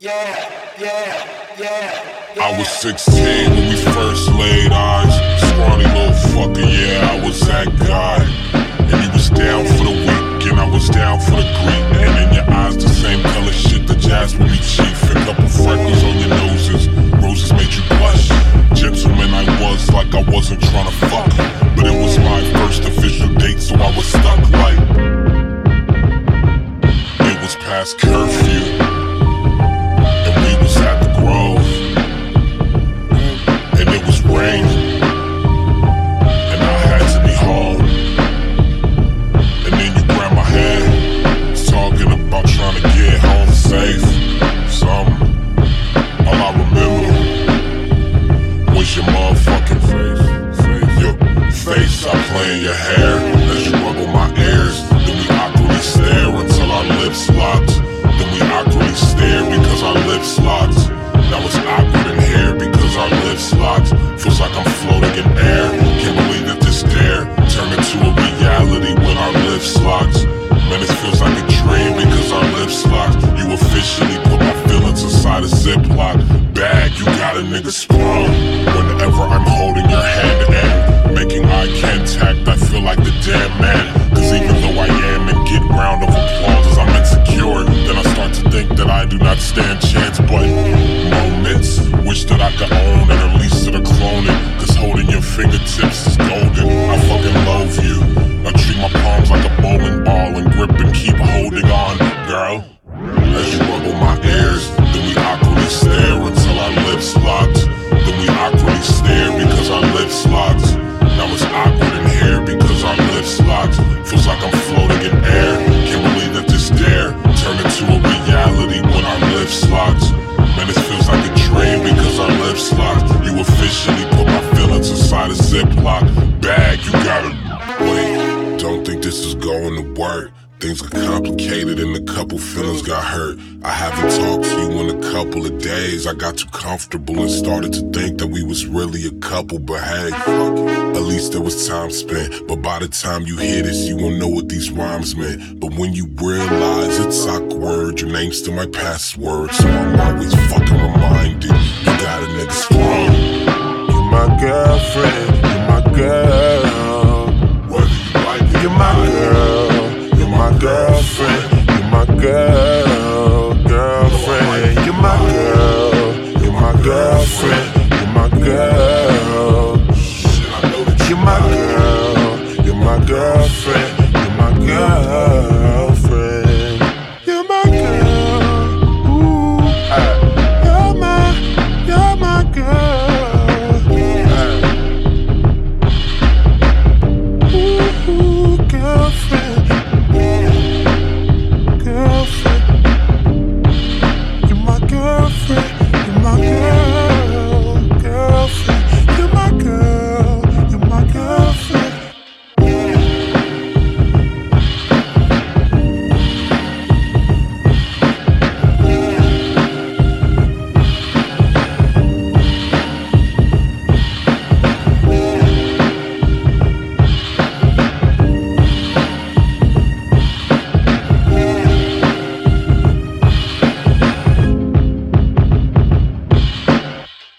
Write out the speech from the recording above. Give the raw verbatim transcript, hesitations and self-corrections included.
Yeah, yeah, yeah, yeah. I was sixteen when we first laid eyes. Scrawny little fucker, yeah, I was that guy. And you was down for the week, and I was down for the Greek. And in your eyes, the same color shit that Jasper be chief. A couple freckles on your noses, roses made you blush. Gentleman I was, like I wasn't trying to fuck. But it was my first official date, so I was stuck like it was past curfew. In your hair as you rubble my ears. Then we awkwardly stare until our lips locked. Then we awkwardly stare because our lips locked. Now it's awkward in here because our lips locked. Feels like I'm floating in air. Can't believe that this dare turned into a reality when our lips locked. Man, it feels like a dream because our lips locked. You officially put my feelings inside a Ziploc bag. You got a nigga sprung whenever I'm holding your hand and making eye contact. I feel like the damn man. Cause even though I am and get round of applause as I'm insecure, then I start to think that I do not stand chance. But moments wish that I could own it, or at least that I clone it. Cause holding your fingertips is golden. I fucking love you. I treat my palms like a bowling ball and grip and keep holding on, girl. As you rubble my ears, then we awkwardly stare until our lips locked. Then we awkwardly stare because our lips locked. Now it's awkward in here because our lips locked. Feels like I'm floating in air. Can't believe that this dare turned into a reality when our lips locked. Man, it feels like a dream because our lips locked. You officially put my feelings inside a Ziploc bag. You gotta wait. Don't think this is going to work. Things got complicated and a couple feelings got hurt. I haven't talked to you in a couple of days. I got too comfortable and started to think that we was really a couple. But hey, at least there was time spent. But by the time you hear this, you won't know what these rhymes meant. But when you realize it's awkward, your name's still my password. So I'm always fucking reminded, you got a nigga strong. You're my girlfriend, you're my girl. Whether you like it, you're my girl. You're my girlfriend, you're my girl, girlfriend.